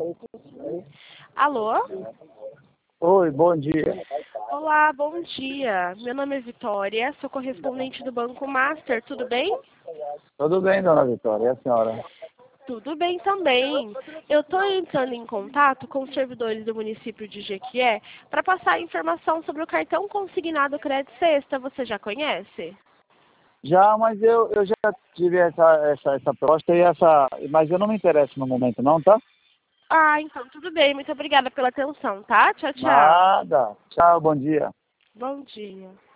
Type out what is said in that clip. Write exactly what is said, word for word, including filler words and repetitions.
Alô? Oi, bom dia. Olá, bom dia. Meu nome é Vitória, sou correspondente do Banco Master, tudo bem? Tudo bem, dona Vitória, e a senhora? Tudo bem também. Eu estou entrando em contato com os servidores do município de Jequié para passar informação sobre o cartão consignado Crédito Sexta. Você já conhece? Já, mas eu, eu já tive essa, essa, essa proposta e essa. Mas eu não me interesso no momento não, tá? Ah, então tudo bem. Muito obrigada pela atenção, tá? Tchau, tchau. Nada. Tchau, bom dia. Bom dia.